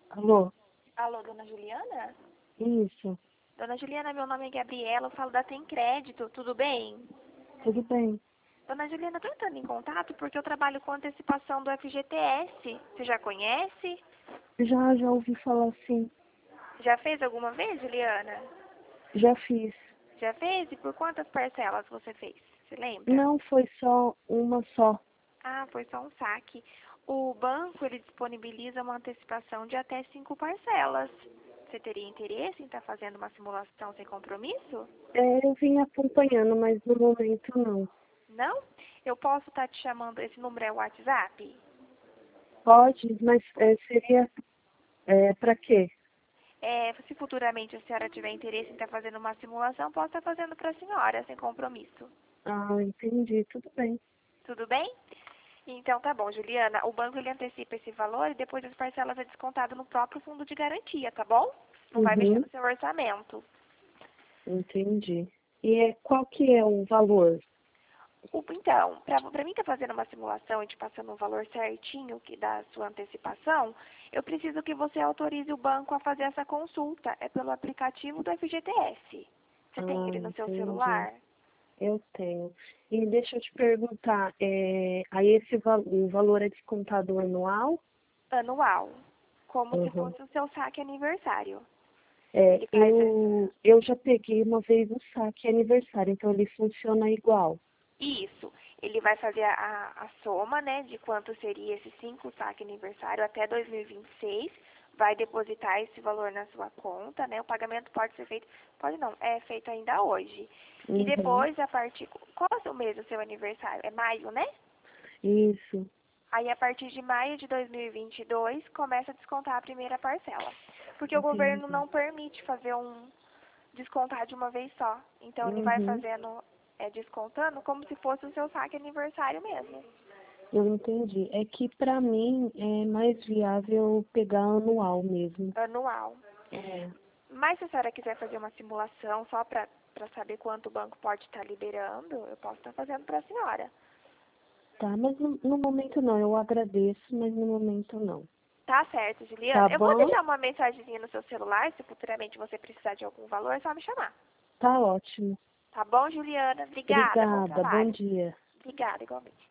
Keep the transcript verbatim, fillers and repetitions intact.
Alô? Alô, dona Juliana? Isso, Dona Juliana, meu nome é Gabriela, eu falo da Tem Crédito, tudo bem? tudo bem. Dona Juliana, estou entrando em contato porque eu trabalho com antecipação do F G T S. Você já conhece? Já, já ouvi falar assim. Já fez alguma vez, Juliana? Já fiz. Já fez? E por quantas parcelas você fez? Você lembra? Não foi só uma só. Ah, foi só um saque. O banco, ele disponibiliza uma antecipação de até cinco parcelas. Você teria interesse em estar fazendo uma simulação sem compromisso? É, eu vim acompanhando, mas no momento não. Não? Eu posso estar te chamando, esse número é o WhatsApp? Pode, mas é, seria é, para quê? É, se futuramente a senhora tiver interesse em estar fazendo uma simulação, posso estar fazendo para a senhora, sem compromisso. Ah, entendi, tudo bem. Tudo bem? Então tá bom, Juliana. O banco ele antecipa esse valor e depois as parcelas é descontado no próprio fundo de garantia, tá bom? Não vai mexer Uhum, no seu orçamento. entendi. E é, qual que é o valor? O- Então, para mim estar fazendo uma simulação e te passando um valor certinho que da sua antecipação, eu preciso que você autorize o banco a fazer essa consulta. É pelo aplicativo do F G T S. Você tem Ah, ele no seu entendi. celular? Eu tenho. E deixa eu te perguntar, é, aí esse val o valor é descontado anual? Anual, como se Uhum. fosse o seu saque aniversário. É, Ele faz essa. eu, eu já peguei uma vez o saque aniversário, então ele funciona igual. Isso. Ele vai fazer a, a, a soma, né, de quanto seria esse cinco saque aniversário até dois mil e vinte e seis. Vai depositar esse valor na sua conta, né? O pagamento pode ser feito, pode não, é feito ainda hoje. E Uhum. depois, a partir, qual é o mês do seu aniversário? É maio, né? Isso. Aí, a partir de maio de dois mil e vinte e dois, começa a descontar a primeira parcela. Porque o governo Entendi. não permite fazer um descontar de uma vez só. Então, ele vai Uhum. fazendo, é, descontando como se fosse o seu saque aniversário mesmo. Eu entendi. É que pra mim é mais viável pegar anual mesmo. Anual. É. Mas se a senhora quiser fazer uma simulação só para para saber quanto o banco pode estar liberando, eu posso estar fazendo para a senhora. Tá, mas no, no momento não. Eu agradeço, mas no momento não. Tá certo, Juliana. Tá Eu vou bom? deixar uma mensagenzinha no seu celular, se futuramente você precisar de algum valor, é só me chamar. Tá ótimo. Tá bom, Juliana? Obrigada, bom Obrigada. Bom trabalho. dia. Obrigada, igualmente.